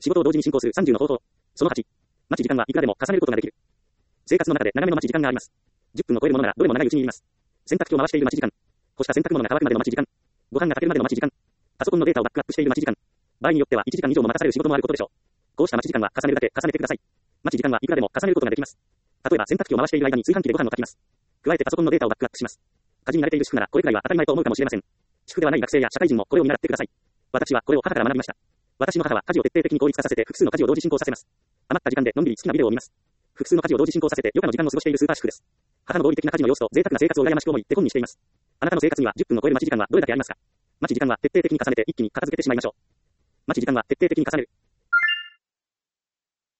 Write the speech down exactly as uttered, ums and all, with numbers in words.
仕事を同時に進行するさんじゅうの方法。そのはち。待ち時間はいくらでも重ねることができる。生活の中で長めの待ち時間があります。じゅっぷんを超えるものならどれも長いうちにいります。洗濯機を回している待ち時間。干した洗濯物が乾くまでの待ち時間。ご飯が炊けるまでの待ち時間。パソコンのデータをバックアップしている待ち時間。場合によってはいちじかん以上も待たされる仕事もあることでしょう。こうした待ち時間は重ねるだけ重ねてください。待ち時間はいくらでも重ねることができます。例えば洗濯機を回している間に炊飯器でご飯を炊きます。加えてパソコンのデータをバックアップします。家事に慣れている主婦ならこれくらいは当たり前と思うかもしれません。主婦ではない学生や社会人もこれを見習ってください。私はこれを母から学びました。私の母は家事を徹底的に効率化させて複数の家事を同時進行させます。余った時間でのんびり好きなビデオを見ます。複数の家事を同時進行させて余暇の時間を過ごしているスーパー主婦です。母の合理的な家事の様子と贅沢な生活を羨ましく思い手本にしています。あなたの生活にはじゅっぷんを超える待ち時間はどれだけありますか？待ち時間は徹底的に重ねて一気に片付けてしまいましょう。待ち時間は徹底的に重ねる。